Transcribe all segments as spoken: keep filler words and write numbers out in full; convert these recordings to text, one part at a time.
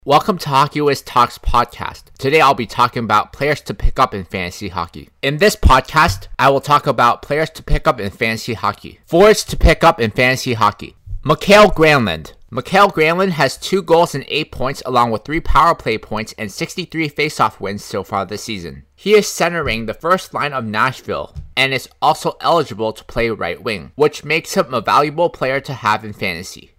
Welcome to Hockey Wiz Talks podcast. Today I'll be talking about players to pick up in fantasy hockey. In this podcast, I will talk about players to pick up in fantasy hockey. Forwards to pick up in fantasy hockey. Mikael Granlund. Mikael Granlund has two goals and eight points along with three power play points and sixty-three faceoff wins so far this season. He is centering the first line of Nashville and is also eligible to play right wing, which makes him a valuable player to have in fantasy.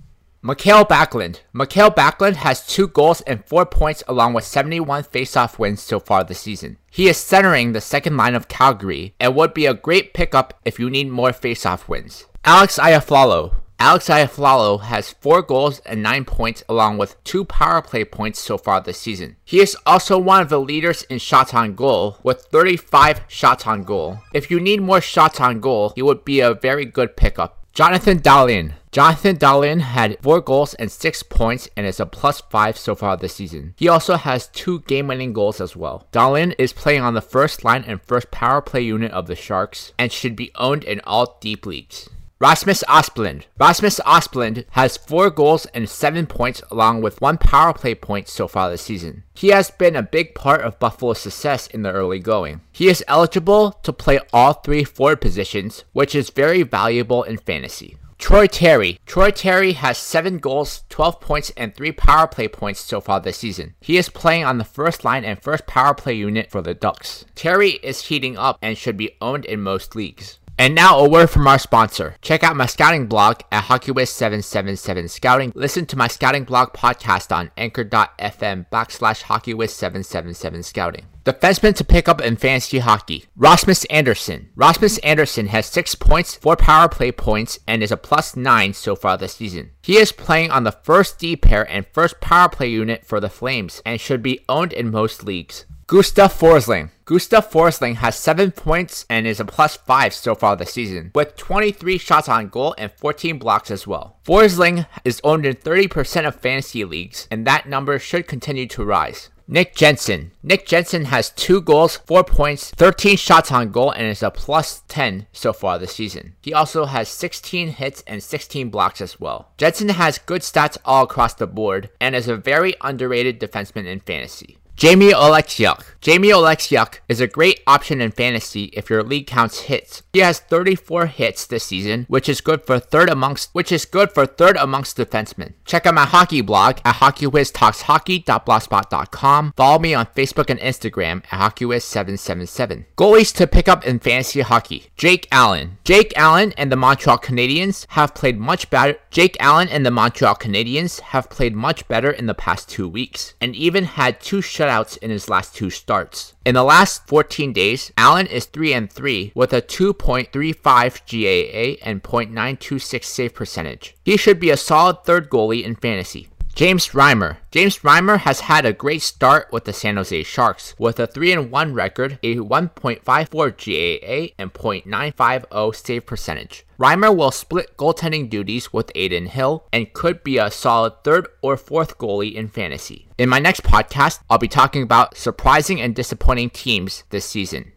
Mikael Backlund. Mikael Backlund has two goals and four points along with seventy-one faceoff wins so far this season. He is centering the second line of Calgary and would be a great pickup if you need more faceoff wins. Alex Iafallo. Alex Iafallo has four goals and nine points along with two power play points so far this season. He is also one of the leaders in shots on goal with thirty-five shots on goal. If you need more shots on goal, he would be a very good pickup. Jonathan Dahlen. Jonathan Dahlen had four goals and six points and is a plus five so far this season. He also has two game-winning goals as well. Dahlen is playing on the first line and first power play unit of the Sharks and should be owned in all deep leagues. Rasmus Asplund. Rasmus Asplund has four goals and seven points along with one power play point so far this season. He has been a big part of Buffalo's success in the early going. He is eligible to play all three forward positions, which is very valuable in fantasy. Troy Terry. Troy Terry has seven goals, twelve points, and three power play points so far this season. He is playing on the first line and first power play unit for the Ducks. Terry is heating up and should be owned in most leagues. And now a word from our sponsor. Check out my scouting blog at HockeyWiz seven seven seven Scouting. Listen to my scouting blog podcast on anchor.fm backslash HockeyWiz seven seven seven Scouting. Defenseman to pick up in fantasy hockey. Rasmus Andersson. Rasmus Andersson has six points, four power play points, and is a plus nine so far this season. He is playing on the first D pair and first power play unit for the Flames and should be owned in most leagues. Gustav Forsling. Gustav Forsling has seven points and is a plus five so far this season, with twenty-three shots on goal and fourteen blocks as well. Forsling is owned in thirty percent of fantasy leagues, and that number should continue to rise. Nick Jensen. Nick Jensen has two goals, four points, thirteen shots on goal, and is a plus ten so far this season. He also has sixteen hits and sixteen blocks as well. Jensen has good stats all across the board and is a very underrated defenseman in fantasy. Jamie Oleksiuk. Jamie Oleksiuk is a great option in fantasy if your league counts hits. He has thirty-four hits this season, which is good for third amongst which is good for third amongst defensemen. Check out my hockey blog at hockey wiz talks hockey dot blogspot dot com. Follow me on Facebook and Instagram at hockey wiz seven seven seven. Goalies to pick up in fantasy hockey. Jake Allen. Jake Allen and the Montreal Canadiens have played much better. Jake Allen and the Montreal Canadiens have played much better in the past two weeks, and even had two shutouts in his last two starts. In the last fourteen days, Allen is three and three with a two point three five G A A and point nine two six save percentage. He should be a solid third goalie in fantasy. James Reimer. James Reimer has had a great start with the San Jose Sharks with a three and one record, a one point five four G A A, and point nine five zero save percentage. Reimer will split goaltending duties with Adin Hill and could be a solid third or fourth goalie in fantasy. In my next podcast, I'll be talking about surprising and disappointing teams this season.